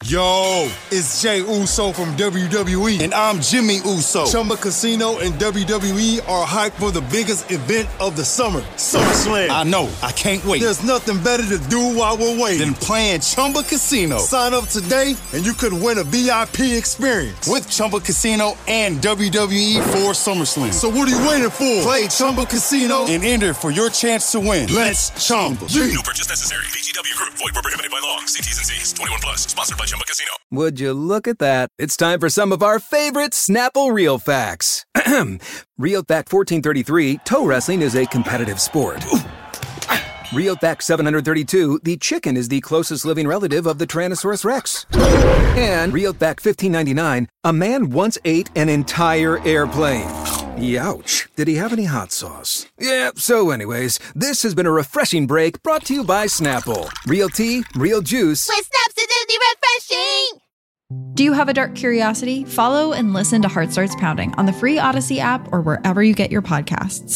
Yo, it's Jay Uso from WWE, and I'm Jimmy Uso. Chumba Casino and WWE are hyped for the biggest event of the summer, SummerSlam. I know, I can't wait. There's nothing better to do while we're waiting than playing Chumba Casino. Sign up today, and you could win a VIP experience with Chumba Casino and WWE for SummerSlam. So what are you waiting for? Play Chumba Casino and enter for your chance to win. Let's Chumba. No purchase necessary. VGW Group. Void where prohibited by law. See T's and C's. 21 plus. Sponsored by Chumba Casino. Would you look at that? It's time for some of our favorite Snapple Real Facts. Real Fact 1433, toe wrestling is a competitive sport. Real Fact 732, the chicken is the closest living relative of the Tyrannosaurus Rex. And Real Fact 1599, a man once ate an entire airplane. Youch. Did he have any hot sauce? Yeah, so anyways, this has been a refreshing break brought to you by Snapple. Real tea, real juice. With Snapsidity refreshing! Do you have a dark curiosity? Follow and listen to Heart Starts Pounding on the free Odyssey app or wherever you get your podcasts.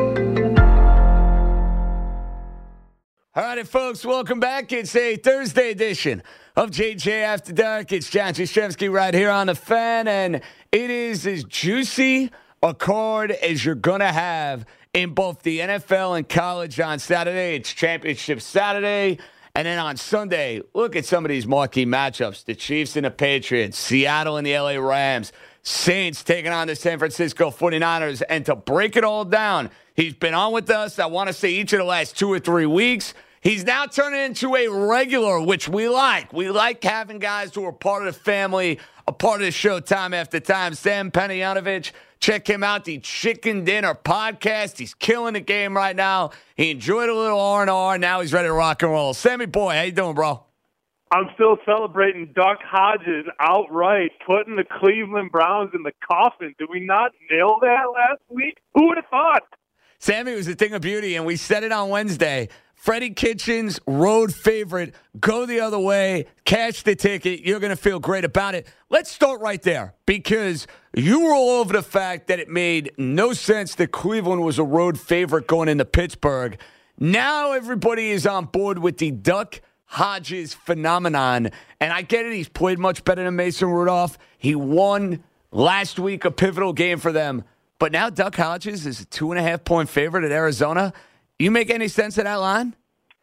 All right, folks, welcome back. It's a Thursday edition of JJ After Dark. It's John Jastremski right here on the Fan, and it is as juicy a card as you're going to have in both the NFL and college on Saturday. It's Championship Saturday. And then on Sunday, look at some of these marquee matchups. The Chiefs and the Patriots, Seattle and the LA Rams, Saints taking on the San Francisco 49ers. And to break it all down, he's been on with us, I want to say, each of the last 2 or 3 weeks. He's now turning into a regular, which we like. We like having guys who are part of the family, a part of the show time after time. Sam Panayotovich, check him out, the Chicken Dinner podcast. He's killing the game right now. He enjoyed a little R&R. Now he's ready to rock and roll. Sammy boy, how you doing, bro? I'm still celebrating Duck Hodges outright, putting the Cleveland Browns in the coffin. Did we not nail that last week? Who would have thought? Sammy was a thing of beauty, and we said it on Wednesday. Freddie Kitchens, road favorite. Go the other way. Cash the ticket. You're going to feel great about it. Let's start right there because you were all over the fact that it made no sense that Cleveland was a road favorite going into Pittsburgh. Now everybody is on board with the Duck Hodges phenomenon. And I get it. He's played much better than Mason Rudolph. He won last week a pivotal game for them. But now Duck Hodges is a 2.5-point favorite at Arizona. You make any sense of that line?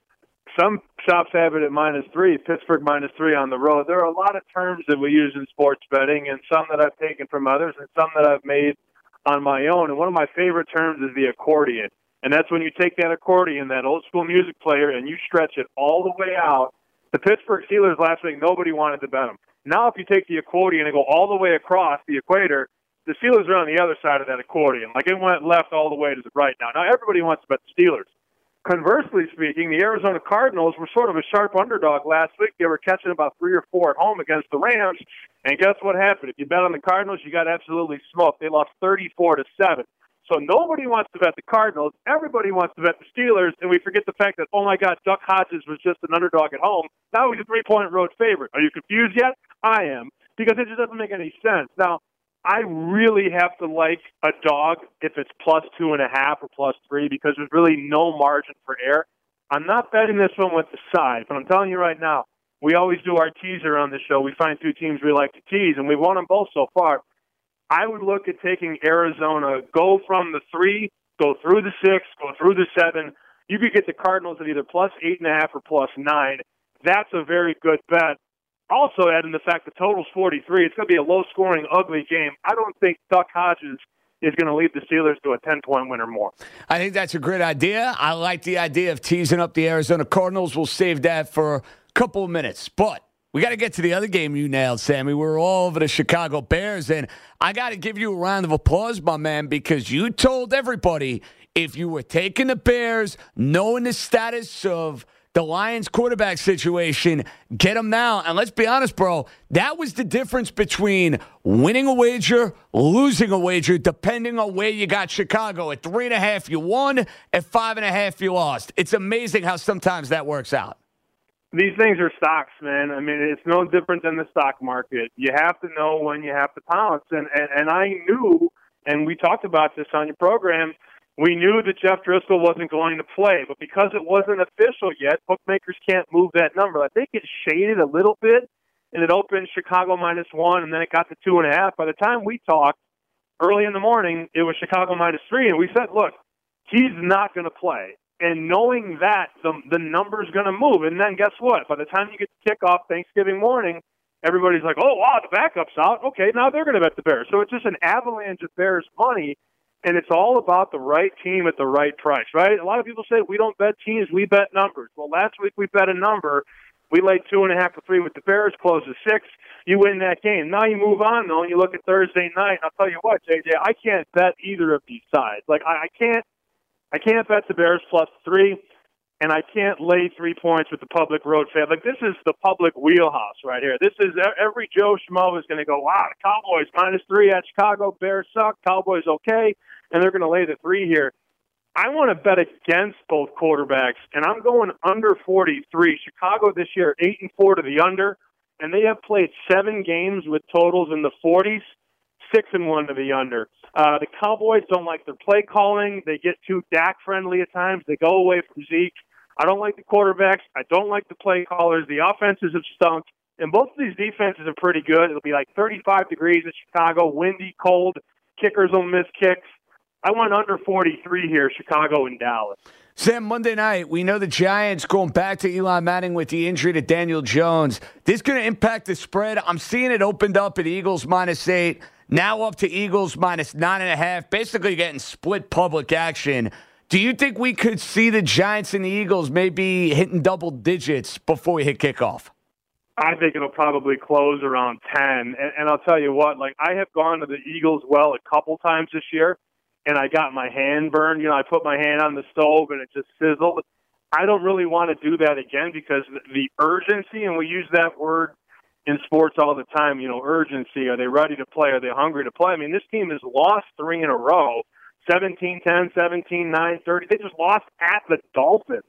Some shops have it at -3, Pittsburgh -3 on the road. There are a lot of terms that we use in sports betting, and some that I've taken from others and some that I've made on my own. And one of my favorite terms is the accordion. And that's when you take that accordion, that old school music player, and you stretch it all the way out. The Pittsburgh Steelers last week, nobody wanted to bet them. Now if you take the accordion and go all the way across the equator, the Steelers are on the other side of that accordion. Like it went left all the way to the right now. Now everybody wants to bet the Steelers. Conversely speaking, the Arizona Cardinals were sort of a sharp underdog last week. They were catching about 3 or 4 at home against the Rams. And guess what happened? If you bet on the Cardinals, you got absolutely smoked. They lost 34-7. So nobody wants to bet the Cardinals. Everybody wants to bet the Steelers. And we forget the fact that, oh, my God, Duck Hodges was just an underdog at home. Now he's a 3-point road favorite. Are you confused yet? I am, because it just doesn't make any sense. Now, I really have to like a dog if it's +2.5 or +3 because there's really no margin for error. I'm not betting this one with the side, but I'm telling you right now, we always do our teaser on the show. We find 2 teams we like to tease, and we've won them both so far. I would look at taking Arizona, go from the 3, go through the 6, go through the 7. You could get the Cardinals at either +8.5 or +9. That's a very good bet. Also, adding the fact the total's 43, it's going to be a low-scoring, ugly game. I don't think Duck Hodges is going to lead the Steelers to a 10-point win or more. I think that's a great idea. I like the idea of teasing up the Arizona Cardinals. We'll save that for a couple of minutes. But we got to get to the other game you nailed, Sammy. We're all over the Chicago Bears, and I got to give you a round of applause, my man, because you told everybody if you were taking the Bears, knowing the status of the Lions quarterback situation, get them now. And let's be honest, bro, that was the difference between winning a wager, losing a wager, depending on where you got Chicago. At 3.5, you won. At 5.5, you lost. It's amazing how sometimes that works out. These things are stocks, man. I mean, it's no different than the stock market. You have to know when you have to pounce. And I knew, and we talked about this on your program, we knew that Jeff Driscoll wasn't going to play, but because it wasn't official yet, bookmakers can't move that number. I think it shaded a little bit and it opened Chicago -1, and then it got to 2.5. By the time we talked early in the morning, it was Chicago -3, and we said, look, he's not going to play. And knowing that, the number's going to move. And then guess what? By the time you get to kickoff Thanksgiving morning, everybody's like, oh, wow, the backup's out. Okay, now they're going to bet the Bears. So it's just an avalanche of Bears money, and it's all about the right team at the right price, right? A lot of people say we don't bet teams, we bet numbers. Well, last week we bet a number. We laid 2.5 to 3 with the Bears, closed at 6. You win that game. Now you move on, though, and you look at Thursday night. I'll tell you what, JJ, I can't bet either of these sides. Like, I can't bet the Bears +3, and I can't lay 3 points with the public road fan. Like, this is the public wheelhouse right here. This is every Joe Schmo is going to go, wow, the Cowboys -3 at Chicago. Bears suck. Cowboys okay. And they're going to lay the 3 here. I want to bet against both quarterbacks, and I'm going under 43. Chicago this year, 8-4 to the under, and they have played 7 games with totals in the 40s, 6-1 to the under. The Cowboys don't like their play calling. They get too Dak-friendly at times. They go away from Zeke. I don't like the quarterbacks. I don't like the play callers. The offenses have stunk, and both of these defenses are pretty good. It'll be like 35 degrees in Chicago, windy, cold. Kickers will miss kicks. I went under 43 here, Chicago and Dallas. Sam, Monday night, we know the Giants going back to Eli Manning with the injury to Daniel Jones. This going to impact the spread. I'm seeing it opened up at Eagles -8, now up to Eagles -9.5, basically getting split public action. Do you think we could see the Giants and the Eagles maybe hitting double digits before we hit kickoff? I think it'll probably close around 10. And I'll tell you what, like, I have gone to the Eagles well a couple times this year, and I got my hand burned. You know, I put my hand on the stove and it just sizzled. I don't really want to do that again because the urgency, and we use that word in sports all the time, you know, urgency. Are they ready to play? Are they hungry to play? I mean, this team has lost 3 in a row, 17-10, 17-9, 30. They just lost at the Dolphins.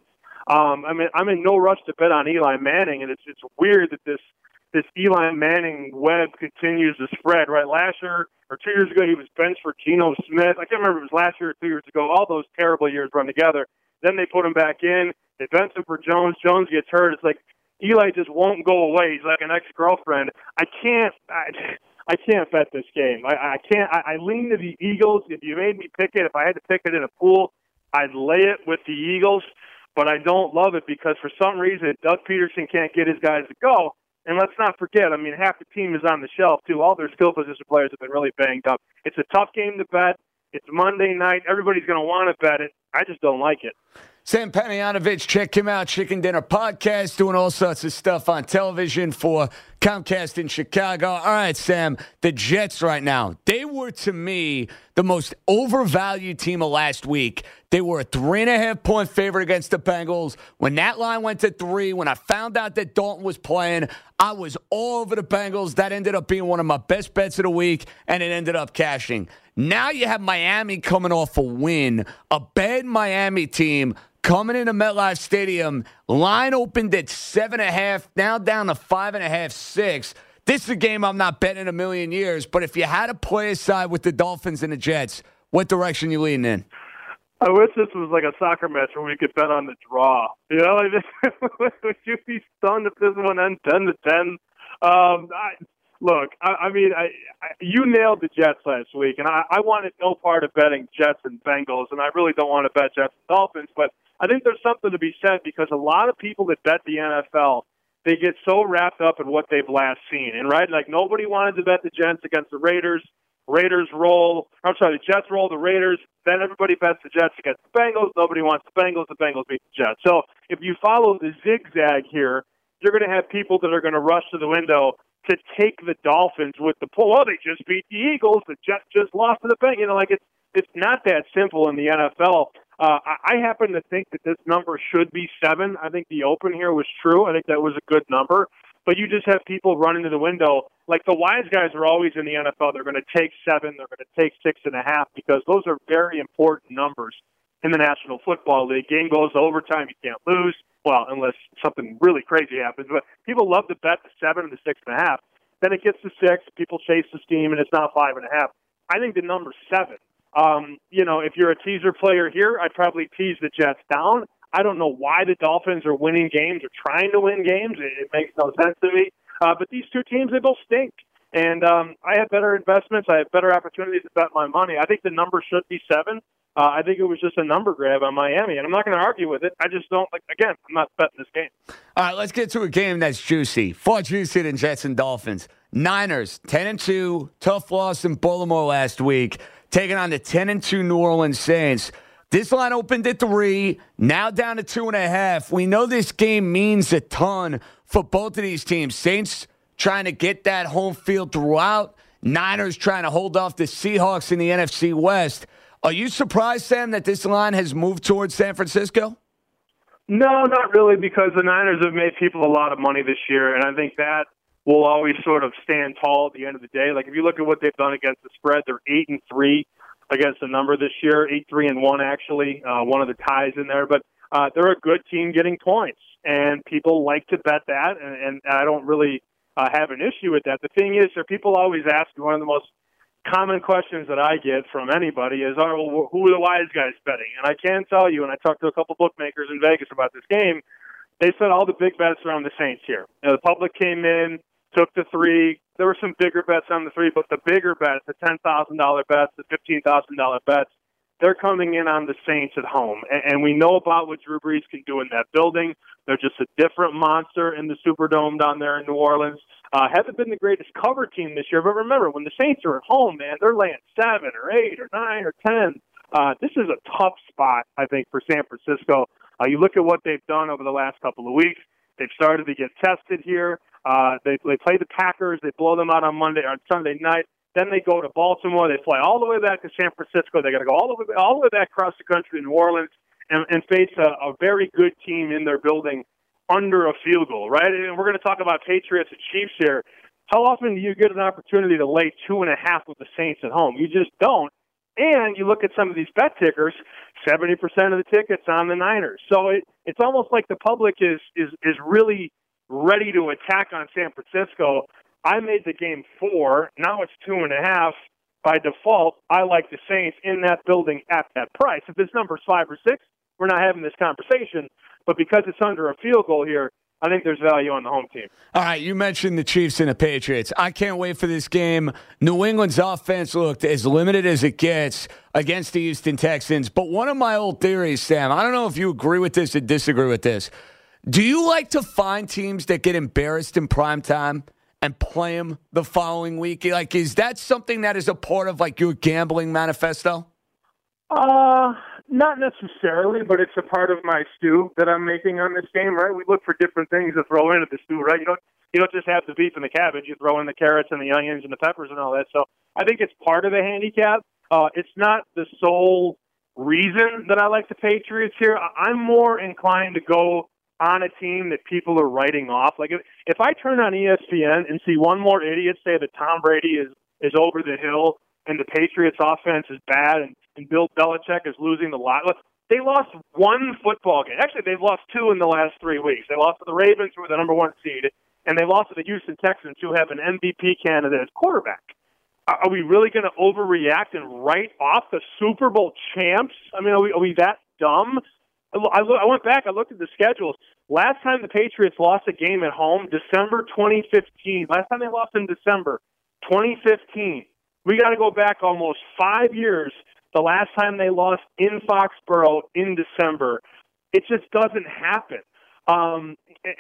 I mean, I'm in no rush to bet on Eli Manning, and it's weird that this Eli Manning web continues to spread, right? Last year or 2 years ago, he was benched for Geno Smith. I can't remember if it was last year or 2 years ago. All those terrible years run together. Then they put him back in. They bench him for Jones. Jones gets hurt. It's like Eli just won't go away. He's like an ex-girlfriend. I can't bet this game. I can't. I lean to the Eagles. If you made me pick it, if I had to pick it in a pool, I'd lay it with the Eagles. But I don't love it because for some reason Doug Peterson can't get his guys to go. And let's not forget, I mean, half the team is on the shelf, too. All their skill position players have been really banged up. It's a tough game to bet. It's Monday night. Everybody's going to want to bet it. I just don't like it. Sam Panayotovich, check him out. Chicken Dinner Podcast, doing all sorts of stuff on television for Comcast in Chicago. All right, Sam, the Jets right now, they were, to me, the most overvalued team of last week. They were a 3.5-point favorite against the Bengals. When that line went to 3, when I found out that Dalton was playing, I was all over the Bengals. That ended up being one of my best bets of the week, and it ended up cashing. Now you have Miami coming off a win, a bad Miami team coming into MetLife Stadium. Line opened at 7.5, now down to 5.5, 6. This is a game I'm not betting in a million years, but if you had to play a side with the Dolphins and the Jets, what direction you leaning in? I wish this was like a soccer match where we could bet on the draw. You know, would you be stunned if this one ends 10-10? Look, you nailed the Jets last week, and I wanted no part of betting Jets and Bengals, and I really don't want to bet Jets and Dolphins, but I think there's something to be said because a lot of people that bet the NFL, they get so wrapped up in what they've last seen. And, right, like nobody wanted to bet the Jets against the Raiders. The Jets roll the Raiders. Then everybody bets the Jets against the Bengals. Nobody wants the Bengals beat the Jets. So if you follow the zigzag here, you're going to have people that are going to rush to the window to take the Dolphins with the pull. Oh, they just beat the Eagles. The Jets just lost to the Bengals. You know, like it's not that simple in the NFL. I happen to think that this number should be 7. I think the open here was true. I think that was a good number. But you just have people running to the window. Like the wise guys are always in the NFL. They're going to take 7. They're going to take 6.5 because those are very important numbers in the National Football League. Game goes to overtime. You can't lose. Well, unless something really crazy happens. But people love to bet the 7 and the 6.5. Then it gets to 6. People chase the steam, and it's now 5.5. I think the number's 7. You know, if you're a teaser player here, I'd probably tease the Jets down. I don't know why the Dolphins are winning games or trying to win games. It makes no sense to me. But these two teams, they both stink. And I have better investments. I have better opportunities to bet my money. I think the number should be 7. I think it was just a number grab on Miami, and I'm not going to argue with it. I just don't, again, I'm not betting this game. All right, let's get to a game that's juicy. Far juicier than Jets and Dolphins. Niners, 10-2, tough loss in Baltimore last week, taking on the 10-2 New Orleans Saints. This line opened at 3, now down to 2.5. We know this game means a ton for both of these teams. Saints trying to get that home field throughout. Niners trying to hold off the Seahawks in the NFC West. Are you surprised, Sam, that this line has moved towards San Francisco? No, not really, because the Niners have made people a lot of money this year, and I think that will always sort of stand tall at the end of the day. Like, if you look at what they've done against the spread, they're 8-3 against the number this year, 8-3-1 actually, one of the ties in there. But they're a good team getting points, and people like to bet that, and I don't really have an issue with that. The thing is, people always ask, one of the most common questions that I get from anybody is, well, who are the wise guys betting? And I can tell you, and I talked to a couple bookmakers in Vegas about this game, they said all the big bets are on the Saints here. You know, the public came in, took the 3. There were some bigger bets on the 3, but the bigger bets, the $10,000 bets, the $15,000 bets, they're coming in on the Saints at home. And we know about what Drew Brees can do in that building. They're just a different monster in the Superdome down there in New Orleans. Haven't been the greatest cover team this year, but remember, when the Saints are at home, man, they're laying 7 or 8 or 9 or 10. This is a tough spot, I think, for San Francisco. You look at what they've done over the last couple of weeks. They've started to get tested here. They play the Packers. They blow them out on Sunday night. Then they go to Baltimore. They fly all the way back to San Francisco. They got to go all the way back across the country to New Orleans and face a very good team in their building under a field goal, right? And we're going to talk about Patriots and Chiefs here. How often do you get an opportunity to lay 2.5 with the Saints at home? You just don't. And you look at some of these bet tickers, 70% of the tickets on the Niners. So it's almost like the public is really ready to attack on San Francisco. I made the game 4. Now it's 2.5. By default, I like the Saints in that building at that price. If this number is 5 or 6, we're not having this conversation. But because it's under a field goal here, I think there's value on the home team. All right, you mentioned the Chiefs and the Patriots. I can't wait for this game. New England's offense looked as limited as it gets against the Houston Texans. But one of my old theories, Sam, I don't know if you agree with this or disagree with this. Do you like to find teams that get embarrassed in primetime and play them the following week? Like, is that something that is a part of, like, your gambling manifesto? Not necessarily, but it's a part of my stew that I'm making on this game, right? We look for different things to throw into the stew, right? You don't just have the beef and the cabbage. You throw in the carrots and the onions and the peppers and all that. So I think it's part of the handicap. It's not the sole reason that I like the Patriots here. I'm more inclined to go on a team that people are writing off. Like if I turn on ESPN and see one more idiot say that Tom Brady is over the hill and the Patriots offense is bad and Bill Belichick is losing the lot. Look, they lost 1 football game. Actually, they've lost 2 in the last 3 weeks. They lost to the Ravens, who were the number 1 seed, and they lost to the Houston Texans, who have an MVP candidate as quarterback. Are we really going to overreact and write off the Super Bowl champs? I mean, are we that dumb? I went back. I looked at the schedules. Last time the Patriots lost a game at home, December 2015. Last time they lost in December 2015. We got to go back almost 5 years. The last time they lost in Foxborough in December, it just doesn't happen. And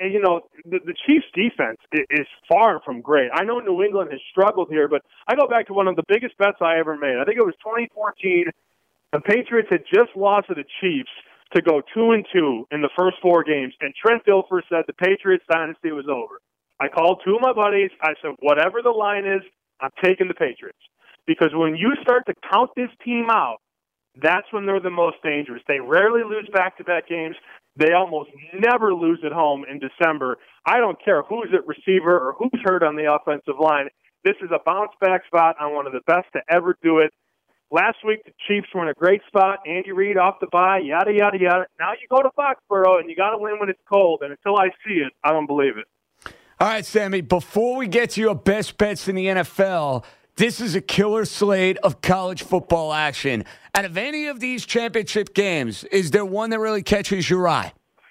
the Chiefs' defense is far from great. I know New England has struggled here, but I go back to one of the biggest bets I ever made. I think it was 2014. The Patriots had just lost to the Chiefs to go 2-2 in the first 4 games, and Trent Dilfer said the Patriots dynasty was over. I called 2 of my buddies. I said, whatever the line is, I'm taking the Patriots. Because when you start to count this team out, that's when they're the most dangerous. They rarely lose back-to-back games. They almost never lose at home in December. I don't care who's at receiver or who's hurt on the offensive line. This is a bounce-back spot on one of the best to ever do it. Last week, the Chiefs were in a great spot. Andy Reid off the bye, yada, yada, yada. Now you go to Foxborough, and you got to win when it's cold. And until I see it, I don't believe it. All right, Sammy, before we get to your best bets in the NFL, this is a killer slate of college football action. Out of any of these championship games, is there one that really catches your eye?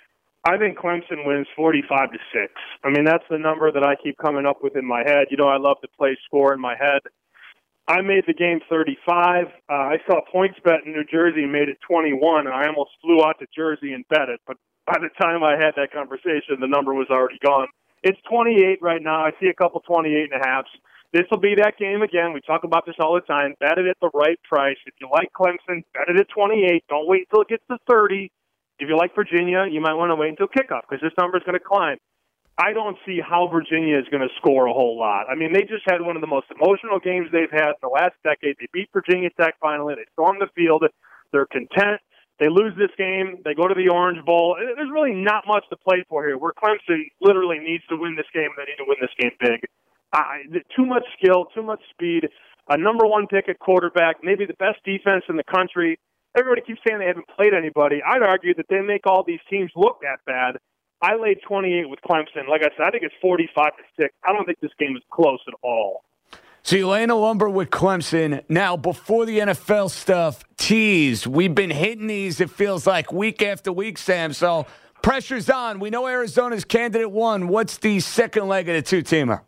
I think Clemson wins 45-6. I mean, that's the number that I keep coming up with in my head. You know, I love to play score in my head. I made the game 35. I saw PointsBet in New Jersey and made it 21, and I almost flew out to Jersey and bet it. But by the time I had that conversation, the number was already gone. It's 28 right now. I see a couple 28.5s. This will be that game again. We talk about this all the time. Bet it at the right price. If you like Clemson, bet it at 28. Don't wait until it gets to 30. If you like Virginia, you might want to wait until kickoff because this number is going to climb. I don't see how Virginia is going to score a whole lot. I mean, they just had one of the most emotional games they've had in the last decade. They beat Virginia Tech finally. They stormed the field. They're content. They lose this game. They go to the Orange Bowl. There's really not much to play for here, where Clemson literally needs to win this game. They need to win this game big. Too much skill, too much speed, a number one pick at quarterback, maybe the best defense in the country. Everybody keeps saying they haven't played anybody. I'd argue that they make all these teams look that bad. I laid 28 with Clemson. Like I said, I think it's 45-6. I don't think this game is close at all. So you're laying a lumber with Clemson. Now, before the NFL stuff, tease. We've been hitting these, it feels like, week after week, Sam. So pressure's on. We know Arizona's candidate one. What's the second leg of the two-teamer?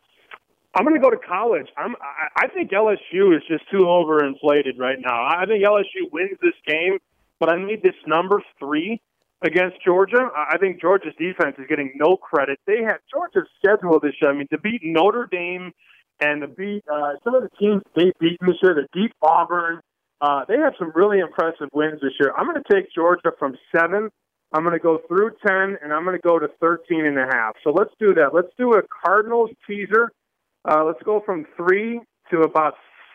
I'm going to go to college. I think LSU is just too overinflated right now. I think LSU wins this game, but I need this number 3 against Georgia. I think Georgia's defense is getting no credit. They had Georgia's schedule this year. I mean, to beat Notre Dame and to beat some of the teams they beat this year, to beat Auburn, they have some really impressive wins this year. I'm going to take Georgia from 7. I'm going to go through 10, and I'm going to go to 13.5. So let's do that. Let's do a Cardinals teaser. Let's go from 3 to about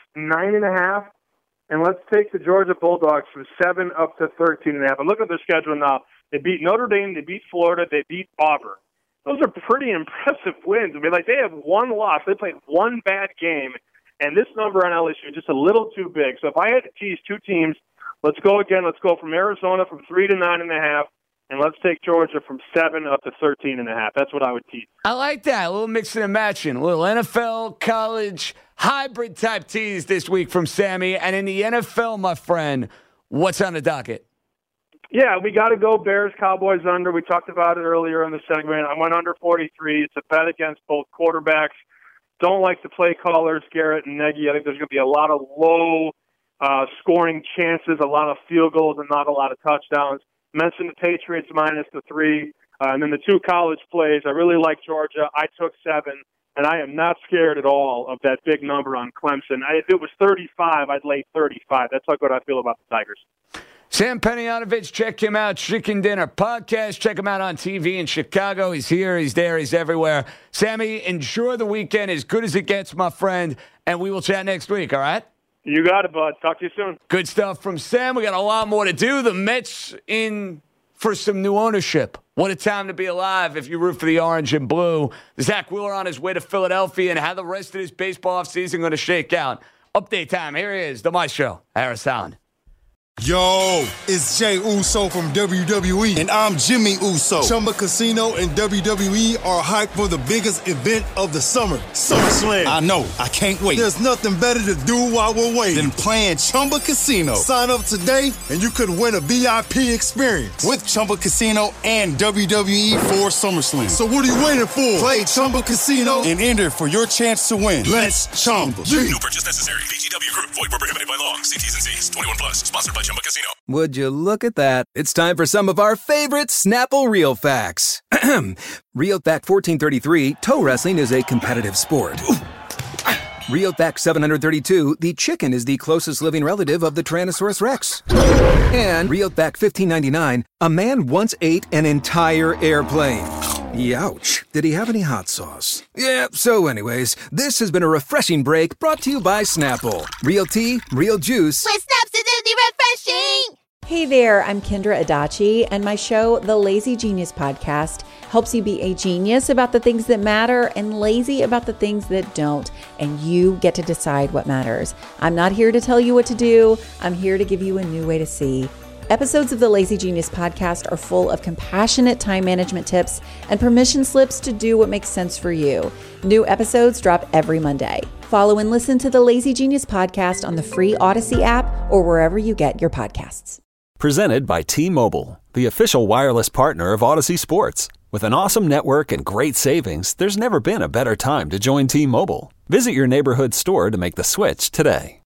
9.5, and let's take the Georgia Bulldogs from 7 up to 13.5. And look at their schedule now. They beat Notre Dame, they beat Florida, they beat Auburn. Those are pretty impressive wins. I mean, like, they have one loss. They played one bad game, and this number on LSU is just a little too big. So if I had to tease two teams, let's go again. Let's go from Arizona from 3 to 9.5. And let's take Georgia from 7 up to 13.5. That's what I would tease. I like that. A little mixing and matching. A little NFL, college, hybrid type tease this week from Sammy. And in the NFL, my friend, what's on the docket? Yeah, we got to go Bears, Cowboys under. We talked about it earlier in the segment. I went under 43. It's a bet against both quarterbacks. Don't like the play callers, Garrett and Nagy. I think there's going to be a lot of low scoring chances, a lot of field goals, and not a lot of touchdowns. Mentioned the Patriots minus the 3. And then the two college plays. I really like Georgia. I took 7. And I am not scared at all of that big number on Clemson. If it was 35, I'd lay 35. That's how good I feel about the Tigers. Sam Penianovich, check him out. Chicken Dinner Podcast. Check him out on TV in Chicago. He's here, he's there, he's everywhere. Sammy, enjoy the weekend as good as it gets, my friend. And we will chat next week, all right? You got it, bud. Talk to you soon. Good stuff from Sam. We got a lot more to do. The Mets in for some new ownership. What a time to be alive if you root for the orange and blue. Zach Wheeler on his way to Philadelphia and how the rest of this baseball offseason going to shake out. Update time. Here he is, the Maestro, Harris Allen. Yo, it's Jay Uso from WWE, and I'm Jimmy Uso. Chumba Casino and WWE are hyped for the biggest event of the summer, SummerSlam. I know, I can't wait. There's nothing better to do while we're waiting than playing Chumba Casino. Sign up today, and you could win a VIP experience with Chumba Casino and WWE for SummerSlam. So what are you waiting for? Play Chumba Casino and enter for your chance to win. Let's Chumba. No purchase necessary. VGW Group. Void where prohibited by law. See T's and C's. 21 plus. Sponsored by Chumba Casino. Would you look at that? It's time for some of our favorite Snapple Real Facts. Real Fact 1433, toe wrestling is a competitive sport. Real Fact 732, the chicken is the closest living relative of the Tyrannosaurus Rex. And Real Fact 1599, a man once ate an entire airplane. Youch. Did he have any hot sauce? Yeah, so anyways, this has been a refreshing break brought to you by Snapple. Real tea, real juice. With Snapsidity refreshing! Hey there, I'm Kendra Adachi, and my show, The Lazy Genius Podcast, helps you be a genius about the things that matter and lazy about the things that don't, and you get to decide what matters. I'm not here to tell you what to do. I'm here to give you a new way to see. Episodes of the Lazy Genius Podcast are full of compassionate time management tips and permission slips to do what makes sense for you. New episodes drop every Monday. Follow and listen to the Lazy Genius Podcast on the free Odyssey app or wherever you get your podcasts. Presented by T-Mobile, the official wireless partner of Odyssey Sports. With an awesome network and great savings, there's never been a better time to join T-Mobile. Visit your neighborhood store to make the switch today.